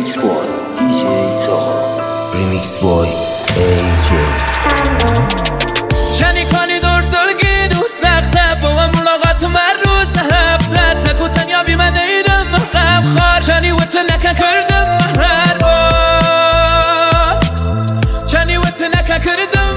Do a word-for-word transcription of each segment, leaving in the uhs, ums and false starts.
Remix Boy دی جی تا Remix Boy ای جی شنی کالی دور دلگی دو سخته با ملاقات من روز هفته تکو تنیا بی من ایدم مقب خوار شنی و تلکه کردم مهر شنی و تلکه کردم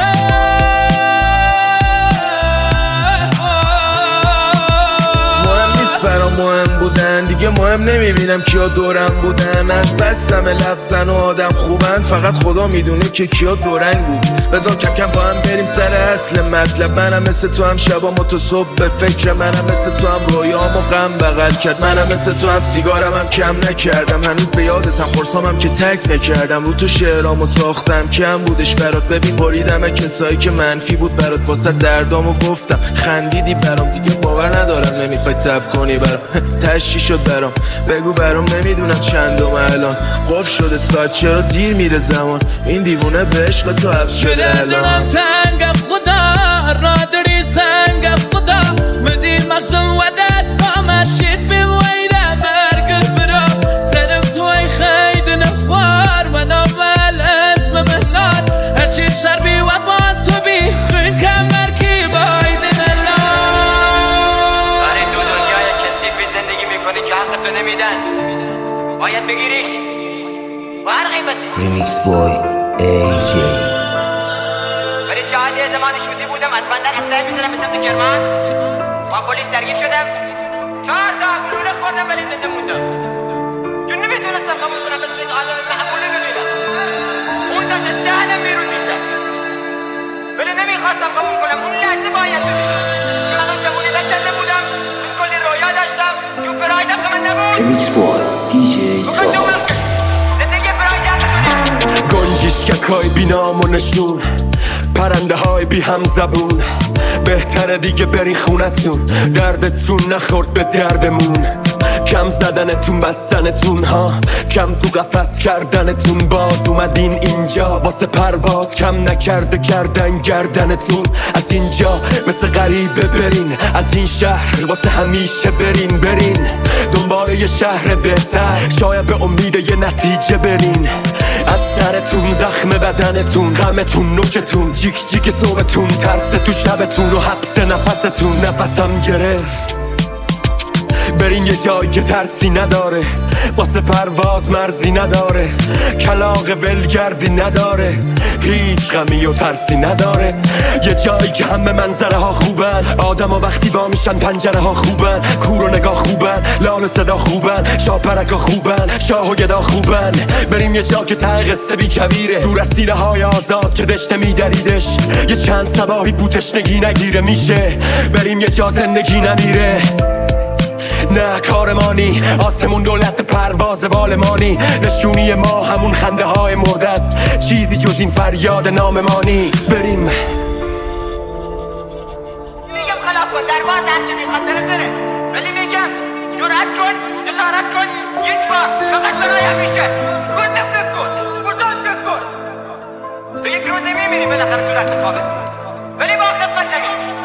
مهم بودن دیگه مهم نمیبینم کیا دورم بودن از بستم لفظن و آدم خوبن فقط خدا میدونه که کیا دورنگ بود بذار کم کم با هم بریم سر اصل مطلب منم مثل تو هم شبام و تو صبح به فکر منم مثل تو هم رویام و غم بغل کرد منم مثل تو هم سیگارم هم کم نکردم هنوز به یادتم پرسامم که تک نکردم رو تو شعرامو ساختم کم بودش برات ببین بریدم کسایی که منفی بود برات واسه دردامو گفتم خندیدی برام دیگه باور ندارم نمیخوای تب کنی برام تشی شد برام بگو برام نمیدونم چندم الان قف شده ساعت چرا دیر میره زمان این دیوونه به عشق تو حبس شده الان دلم تنگم خدا را داری سنگم خدا مدیر مقصم و دستام اشید بیم ویده مرگت برام سرم توی خید نخوار من اول اسم مهلات هرچی شربی و باز تو بی خیل کمر کی باید که حق تو نمیدن باید بگیریش با هر قیمتی Remix Boy ای جی ولی شاید یه زمان شوتی بودم از بندر اسلحه میزدم مثل تو کرمان با پلیس درگیر شدم چهار تا گلوله خوردم ولی زنده موندم چون نمیتونستم قبول کنم مثل این آدم معمولی ببینم خون داشت از دهنم بیرون میزد ولی نمیخواستم قبول کنم اون لحظه باید ببینم چون اون جوونی نچنده بودم چون کلی رویا داشتم که برایدم که من نبود Remix Boy دی جی تا گنجیشککای بی نام و نشون پرنده های بی هم زبون بهتره دیگه برین خونتون دردتون نخورد به دردمون کم زدنتون بستنتون ها کم تو قفس کردنتون باز اومدین اینجا واسه پرواز کم نکرده کردن گردنتون از اینجا مثل غریبه برین از این شهر واسه همیشه برین برین دنبال یه شهر بهتر شاید به امید یه نتیجه برین از سرتون زخم بدنتون غمتون نوکتون جیک جیک صبحتون ترس تو شبتون و حبس نفستون نفسم گرفت برین یه جایی که ترسی نداره واسه پرواز مرزی نداره کلاغ ولگردی نداره هیچ غمی و ترسی نداره یه جایی که همه منظره ها خوبن آدم ها وقتی با میشن پنجره ها خوبن کور و نگاه خوبن لال و صدا خوبن شاپرک ها خوبن شاه و گدا خوبن بریم یه جا که ته قصه بی کبیره دور از سینه های آزاد که دشته میدریدش یه چند سباهی بوتش نگی نگیره میشه بریم یه جا زندگی نمیره نه کارمانی آسمون دولت پرواز بالمانی نشونی ما همون خنده های مرده است چیزی جز این فریاد ناممانی بریم میگم خلاف کن درواز هرچی میخواد بره بره ولی میگم جرأت کن جسارت کن یک بار فقط برای همیشه گنده فکر کن بزرگ فکر کن تو یک روزی میمیری بالاخره تو رخت خوابت ولی با خدمت نمیری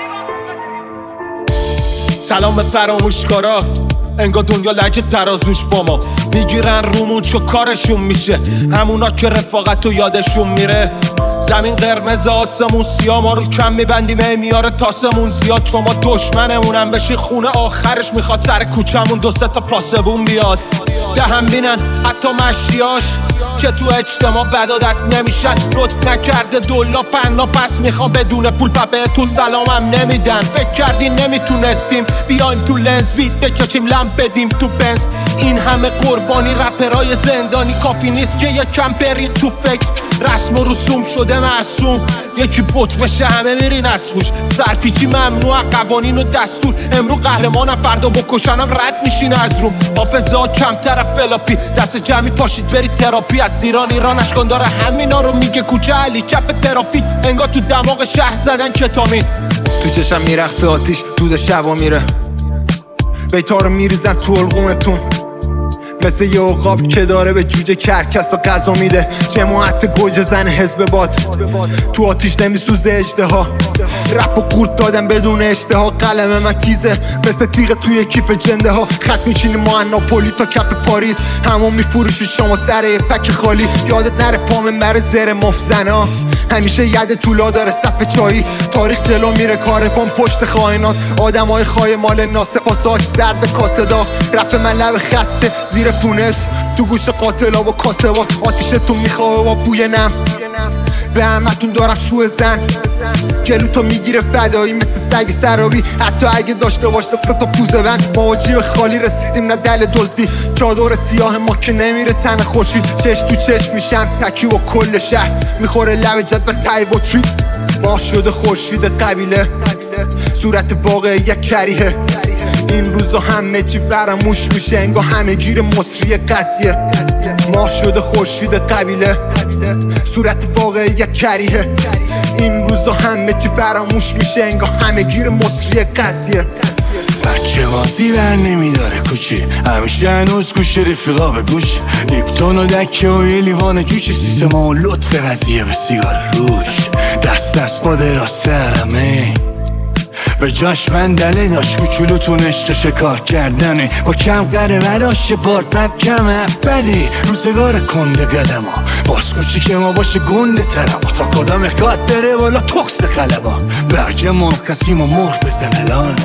سلام به فراموشکارا انگار دنیا لجه ترازوش با ما میگیرن رومون چو کارشون میشه همونا که رفاقت و یادشون میره زمین قرمز آسمون سیاه ما رو کم میبندیم ای میاره تاسمون زیاد چون ما دشمنمونم بشی خونه آخرش میخواد سر کوچمون دو سه تا پاسبون بیاد دهم بینن حتی مشیاش که تو اجتماع بدادت نمیشن لطف نکرده دولا پنا پس میخوام بدون پول پپه تو سلامم نمیدن فکر کردین نمیتونستیم بیایم تو لنز وید بکشیم لم بدیم تو بنز این همه قربانی رپرای زندانی کافی نیست که یک کم برین تو فکر رسم و رسوم شده مرسوم یکی بوت بشه همه میرین از خوش سرپیچی ممنوع قوانین و دستور امرو قهرمانم فردا بکشنم رد میشین از روم حافظا کمتر فلاپی دست جمعی پاشید برید تراپی از ایران ایران اشکان داره همینا رو میگه کوچه علی کف ترافیک انگار تو دماغ شهر زدن کتامین تو چشم میرخصه آتیش دود شبا میره بیتا رو میریزن تو القومتون مثل یه عقاب که داره به جوجه کرکس و غذا میده جماعت گوجه زن حزب باد تو آتیش نمیسوزه اجدها رپ و قورت دادم بدون اشتها، قلم من تیزه مثل تیغ توی کیف جنده ها. خط میچینی ما ناپولی تا کف پاریس، همون میفروشید شما سر یه پک خالی. یادت نره پام بره زر مفزنا، همیشه ید طولا داره صف چایی. تاریخ جلو میره کار پام پشت خائنات، آدمای خای مال ناسه پاساش زرد کاسه داغ. رپ من لب خسته زیر فونس، تو گوش قاتلا و کاسه واس. آتیشتون میخواه و بوی نم، به همتون دارم سوء زن. گلو تو میگیره فدایی مثل سگ سرابی، حتی اگه داشته باشه سه تا پوزه بند. ما جیب خالی رسیدیم نه دل دزدی، چادر سیاه ما که نمیره تن خورشید. چش تو چش میشم تکی و کل شهر میخوره لب جدول تای و تریپ. ماه شده خورشید قبیله، صورت واقعیت کریه. این روزا همه چی فراموش میشه، انگا همه گیر مصری قضیه. ماه شده خورشید قبیله، صورت واقعیت کریه. این روزا همه چی فراموش میشه، انگا همه گیر مصری قضیه. بچه بازی بر نمیداره کوچی، همیشه هنوز گوش رفیقا به گوش. لیپتون و دکه و یه لیوان جوش، سیستما و لطف قضیه به سیگار روش. دست دست با دراست درمه به جاش من دله داشت، کوچولوتون عشق شکار کردنه. با کم قره براش بار پد کم بدی روزگار کنده قدم ها. باز کوچی که ما باشه گنده ترم تا کدام احکات بره بالا تخص خلبا. برگه مرکسیم و مهر بزن الان،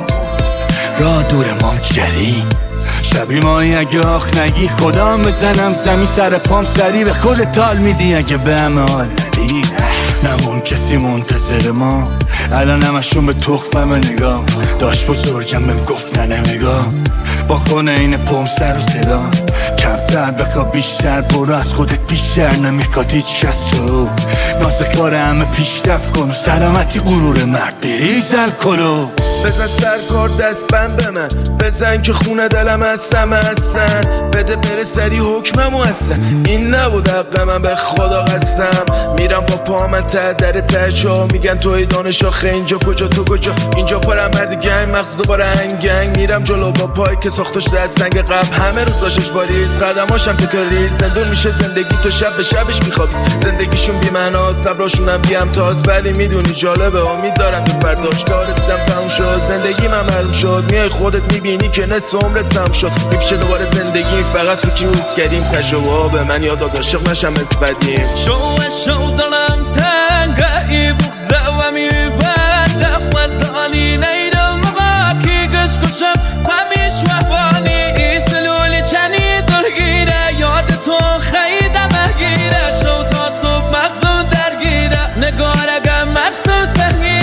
را دور ما جری. شبی مایی اگه آخ نگی خودم بزنم زمین سر پام سری. به خود تال میدی اگه به همه حال ندی. نمون کسی منتظر ما، الان همشون به تخمم نگاه. داشت بزرگم بهم گفت نه نمیگاه، با کنه این پم سر و صدا. کمتر بکا بیشتر برو، از خودت بیشتر نمیخواد هیچ کس تو. ناز کار همه پیشرفت کن و سلامتی غرور مرد بریزل کلو. بزن سر کار دست بند به من، بزن که خونه دلم هستم هستن. بده بره سری حکممو هستن، این نبود حق من به خدا قسم. میرم با پا من ته در ترچا، میگن توی دانش آخه اینجا کجا تو کجا. اینجا پرم مرد گنگ مغز دوباره هنگنگ. میرم جلو با پای که ساختش در سنگ قبل، همه روز داشتش باریز قدماشم تکریز. زندون میشه زندگی تو شب به شبش میخوابیز. زندگیشون بی معنا صبراشونم بی امتاز، ولی میدونی جالبه امید دارم تو فرداش. کار رسیدم تموم شد، زندگی من معلوم شد. میای خودت میبینی که نصف عمرت تموم شد. میپیشه دوباره زندگی، فقط تو کیوز کردیم. تجربه به من یاد داد عاشق نشم اسپدیم. شو شو دلم تنگه ای بغزه و میبند اخوات زانی نیدم باکی گش کشم همیش وحبانی. ایستلولی چنی دلگیره، یاد تو خیده مگیره. شو تا صبح مغزم درگیره، نگارگم مبسم سهیه.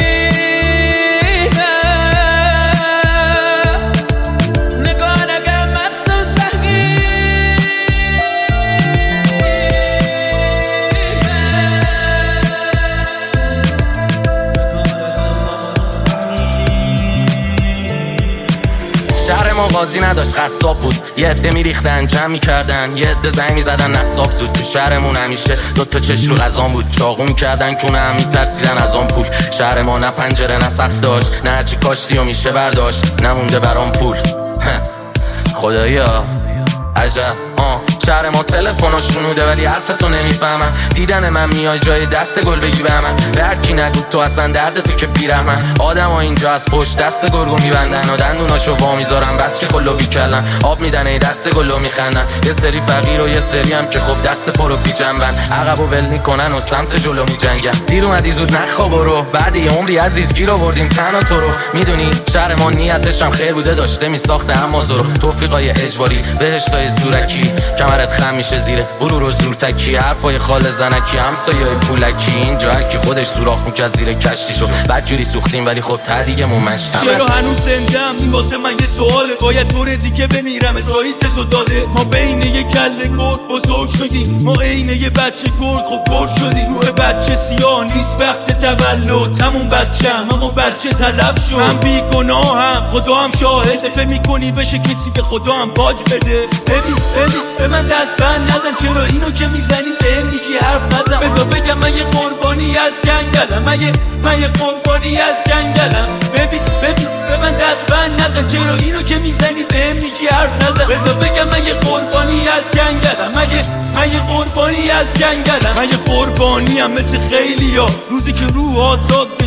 شهر ما قاضی نداشت قصاب بود، یه عده میریختن جمع میکردن، یه عده زنگ میزدن نصاب زود. تو شهرمون همیشه دوتا چش رو غذا بود، چاقو میکردن کونه هم میترسیدن از آن پول. شهر ما نه پنجره نه سقف داشت، نه هرچی کاشتی و میشه برداشت، نمونده برام پول. خدایا عجب آه شهر ما تلفن و شنوده ولی حرفتو نمیفهمم. دیدن من میای جای دست گل بگی به من، به هر کی نگو تو اصلا درد تو که بیرحمن. آدم ها اینجا از پشت دست گرگو میبندن و دندوناشو وا میذارن، بس که خلو بیکلن. آب میدن ای دست گلو میخندن، یه سری فقیر و یه سری هم که خب دست پرو بی جنبن. عقب و ول میکنن و سمت جلو میجنگن. دیر اومدی زود نخوا برو، بعد یه عمری عزیز گیر آوردیم تنها تو رو. میدونی شهر ما نیتش هم خیر بوده، داشته میساخته اما زورو. توفیقای اجباری بهشتای زورکی، کمرت خم میشه زیر غرور و زور تکی. حرفای خال زنکی همسایه‌های پولکی، اینجا هر کی خودش سوراخ میکرد زیر کشتیشو. بعد جوری سوختیم ولی خب ته دیگه ممشتم. چرا هنوز زندم؟ این واسه من یه سواله. باید طور دیگه بمیرم اسرائیل چشو داده. ما بین یه کله گرگ بزرگ شدیم، ما عین یه بچه گرگ خب گرگ شدیم. روح بچه سیاه نیست وقت تولد، همون بچه هم اما بچه تلف شد. من بی گناه هم خدا هم شاهده، فکر میکنی بشه کسی به خدا هم باج بده. ببین ببین به من دست بند نزن، چرا اینو که میزنی بهم میگی حرف نزن. بذار بگم من یه قربانی از جنگلم، من یه من یه قربانی از جنگلم. ببین ببین به من دست بند نزن، چرا اینو که میزنی بهم میگی حرف نزن. بذار بگم من یه قربانی از جنگلم، من یه من یه قربانی از جنگلم. من یه قربانی هم مثل خیلیا، روزی که روح آزاد بشه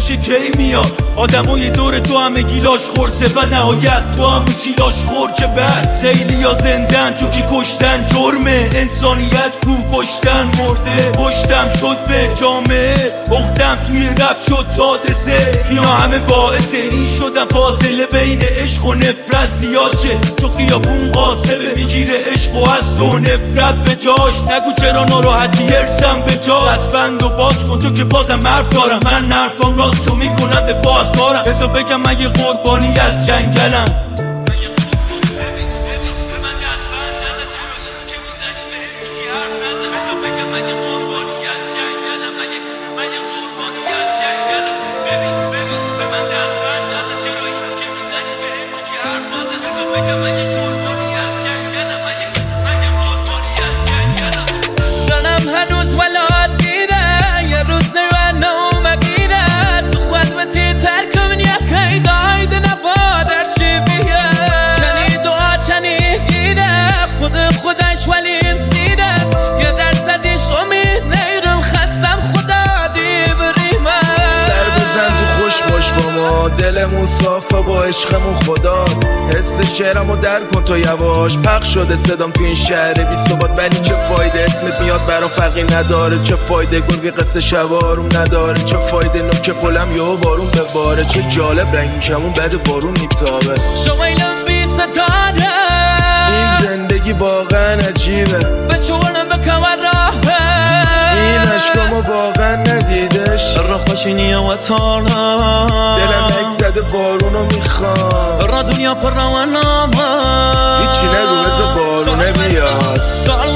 میشه کی میاد آدمای دور تو همه گیلاش خورسه و نهایت تو هم میشیلاش خور که بعد خیلی یا زندن چوکی کشتن جرمه انسانیت کو کشتن مرده پشتم شد به جامعه اختم توی رب شد تادسه اینا همه باعثه این شدن فاصله بین عشق و نفرت زیاد شه تو خیابون قاسبه میگیره عشق و از تو نفرت به جاش نگو چرا ناراحتی ارسم به جا از بند و باز کن تو که بازم حرف دارم من حرفام راستو میکنم دفاع از کارم بذار بگم من یه قربانی از جنگلم خودش ولی امسیده یه درصدیش امید نیرم خستم خدا دی بریمه سر بزن تو خوش باش با ما دلمون صافه با عشقمون خداست حس شعرمو در کن تو یواش پخش شده صدام تو این شهر بیست و باد ولی چه فایده اسمت میاد برام فرقی نداره چه فایده گرگی قصه شواروم نداره چه فایده نوک قلم یهو بارون بباره چه جالب رنگی کمون بعد بارون میتابه شویلم بی ستاره این زندگی واقعا عجیبه به چونم به کمر راهه این عشقامو واقعا ندیدش را خوشینی و تالا دلم یک زده بارونو میخوام را دنیا پر رو نامه هیچی نگو بزا بارونه بیاد سال